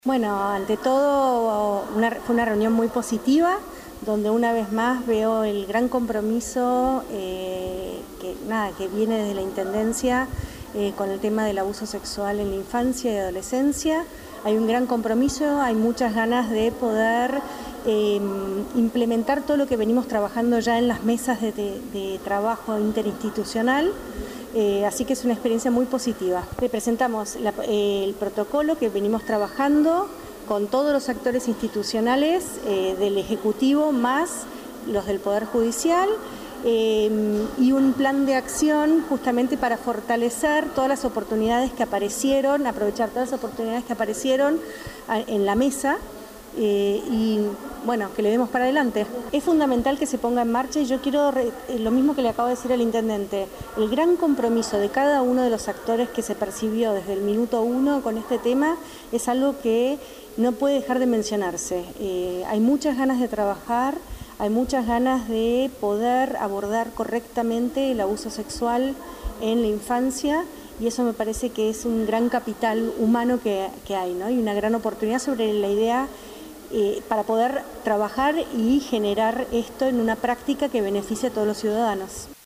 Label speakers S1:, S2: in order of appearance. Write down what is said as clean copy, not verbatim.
S1: Bueno, ante todo fue una reunión muy positiva, donde una vez más veo el gran compromiso que viene desde la Intendencia con el tema del abuso sexual en la infancia y adolescencia. Hay un gran compromiso, hay muchas ganas de poder implementar todo lo que venimos trabajando ya en las mesas de trabajo interinstitucional. Así que es una experiencia muy positiva. Le presentamos el protocolo que venimos trabajando con todos los actores institucionales del Ejecutivo más los del Poder Judicial y un plan de acción justamente para fortalecer todas las oportunidades que aparecieron, aprovechar todas las oportunidades que aparecieron en la mesa. Y bueno, que le demos para adelante. Es fundamental que se ponga en marcha y yo quiero, lo mismo que le acabo de decir al Intendente, el gran compromiso de cada uno de los actores que se percibió desde el minuto 1 con este tema es algo que no puede dejar de mencionarse. Hay muchas ganas de trabajar, hay muchas ganas de poder abordar correctamente el abuso sexual en la infancia. Y eso me parece que es un gran capital humano que hay, ¿no? Y una gran oportunidad sobre la idea para poder trabajar y generar esto en una práctica que beneficie a todos los ciudadanos.